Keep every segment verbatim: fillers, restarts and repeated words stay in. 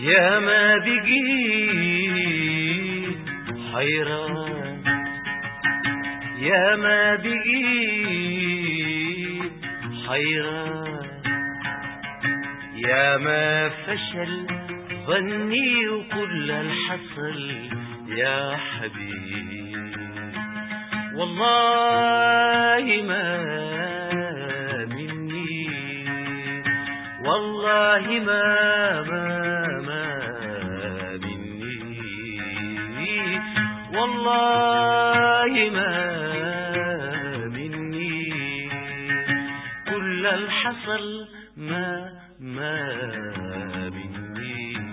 يا ما بقيت حيران، يا ما بقيت حيران، يا ما فشل ظني وكل الحصل يا حبيب. والله ما مني، والله ما ما ما مني، والله ما مني، كل الحصل ما ما مني.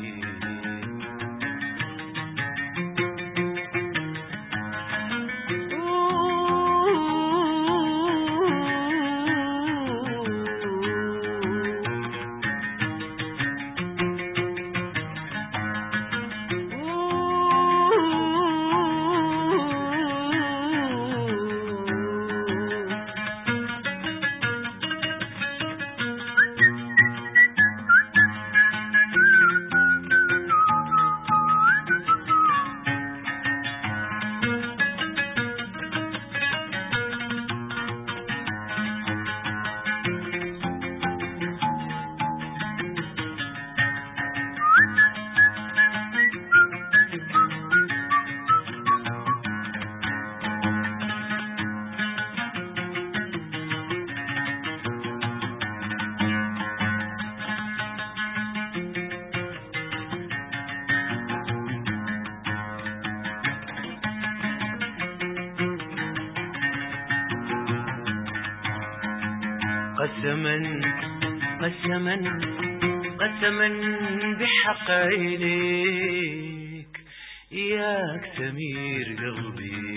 قسما قسما قسما بحق عينيك ياك سمير قلبي،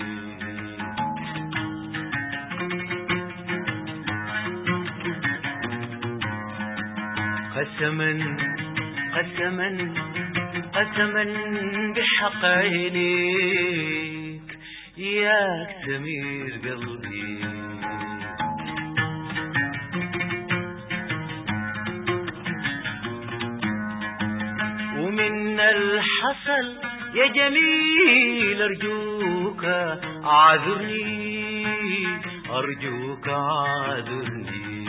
قسما قسما قسما بحق عينيك ياك سمير قلبي. ومن الحصل يا جميل أرجوك عذرني، أرجوك عذرني.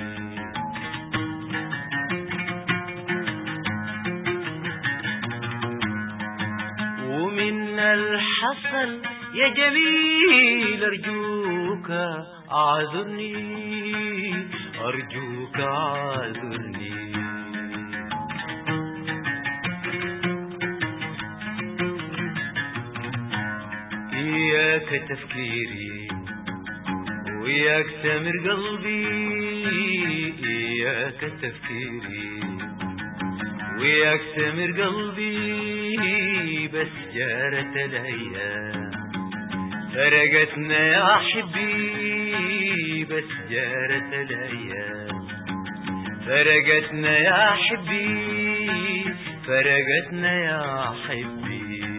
ومن الحصل يا جميل أرجوك عذرني، أرجوك عذرني. وياك تفكيري وياك سامر قلبي، وياك تفكيري وياك سامر قلبي، بس جارت الأيام فرقتنا يا حبي، بس جارت الأيام فرقتنا يا حبي، فرقتنا يا حبي.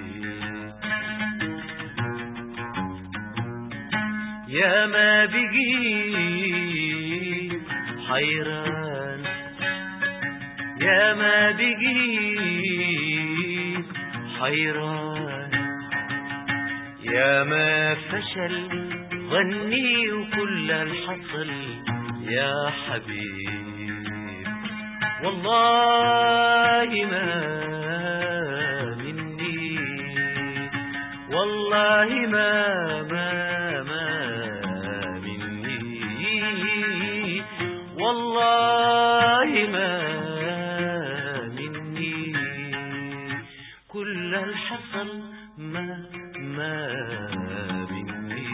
يا ما بقيت حيران، يا ما بقيت حيران، يا ما فشل ظني وكل الحصل يا حبيب. والله ما مني، والله ما ما والله ما مني، كل الحصل ما ما مني.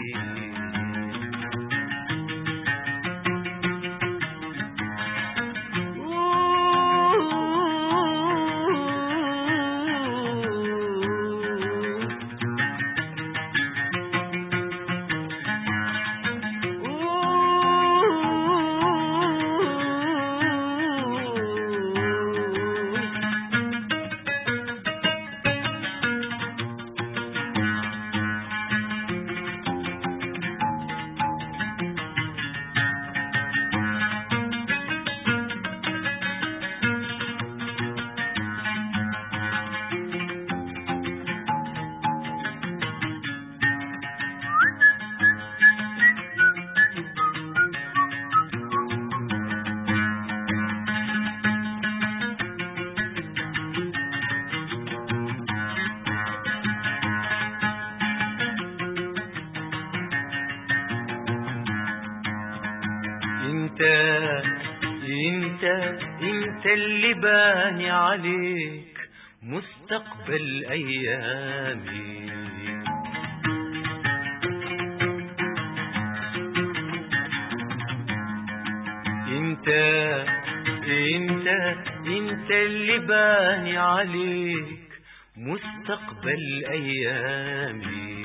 انت انت انت اللي باني عليك مستقبل ايامي. انت انت انت اللي باني عليك مستقبل ايامي.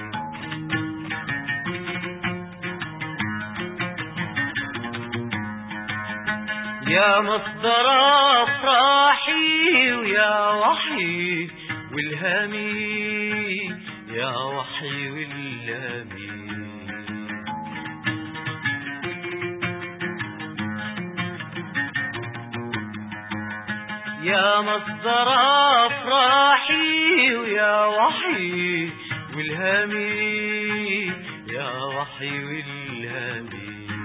يا مصدر افراحي ويا وحي والهامي، يا وحي والهامي. يا مصدر افراحي ويا وحي والهامي، يا وحي والهامي.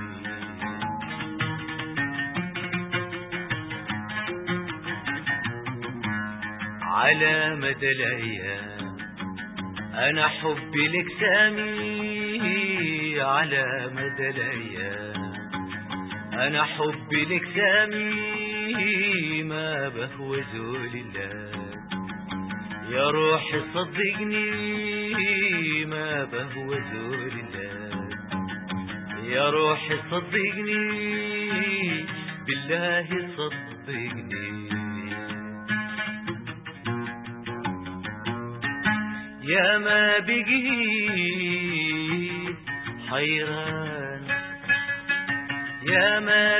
على مدى الايام انا حبي لك سامي، على مدى الايام انا حبي لك سامي، ما بهوى زول الله يا روحي صدقني، ما بهوى زول الله يا روحي صدقني، بالله صدقني. يا ما بقيت حيران، يا ما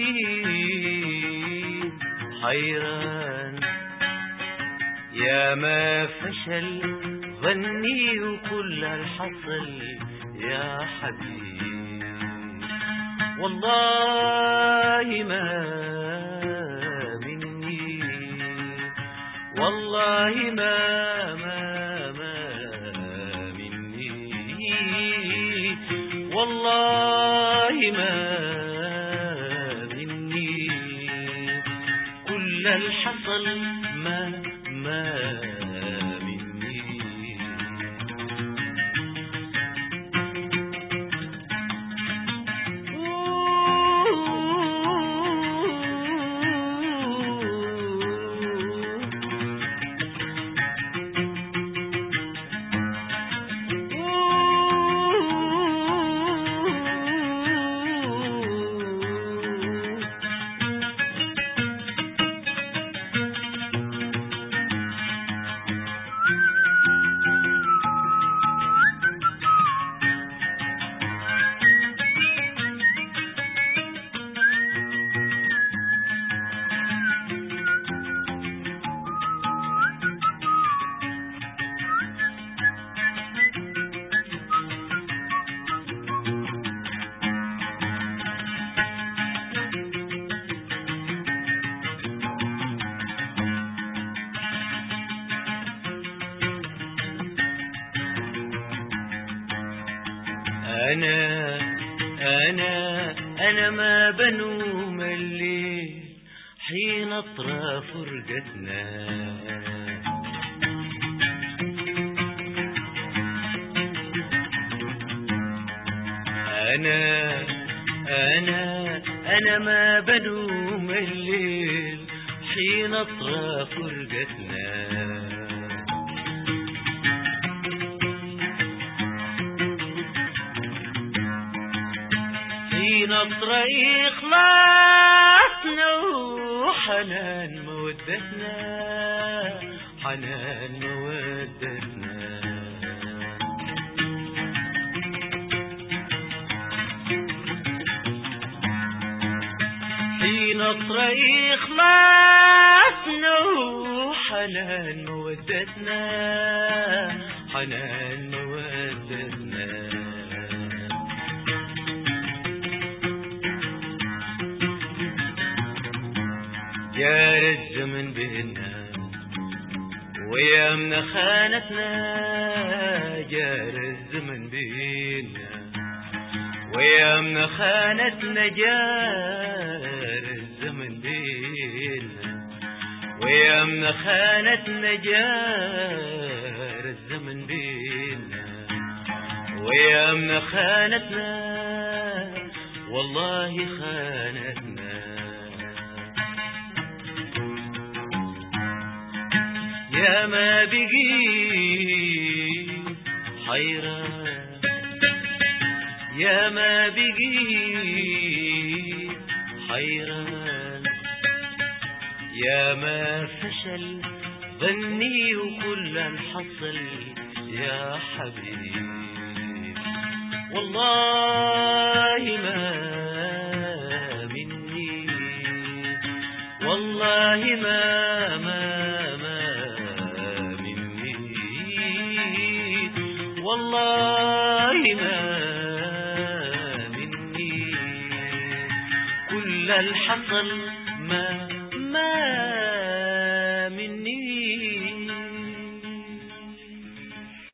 بقيت حيران، يا ما فشل ظني وكل الحصل يا حبيبي. والله ما مني، والله ما ما والله ما مني، كل الحصل ما ما مني. أنا أنا أنا ما بنوم الليل حين أطرى فرقتنا، أنا أنا أنا ما بنوم الليل حين أطرى فرقتنا. نطرة إخلاصنا وحنان مودتنا، حنان مودتنا. في نطرة إخلاصنا وحنان مودتنا، حنان مودتنا. جار الزمن بينا ويامنا خانتنا، جار الزمن بينا ويامنا خانتنا، جار الزمن بينا ويامنا خانتنا، جار الزمن بينا ويامنا خانتنا. والله خانتنا. يا ما بقي حيران، يا ما بقي حيران، يا ما فشل ظني وكل الحصل يا حبيبي. والله ما مني، والله ما ما ما مني، والله ما مني، كل الحصل ما ما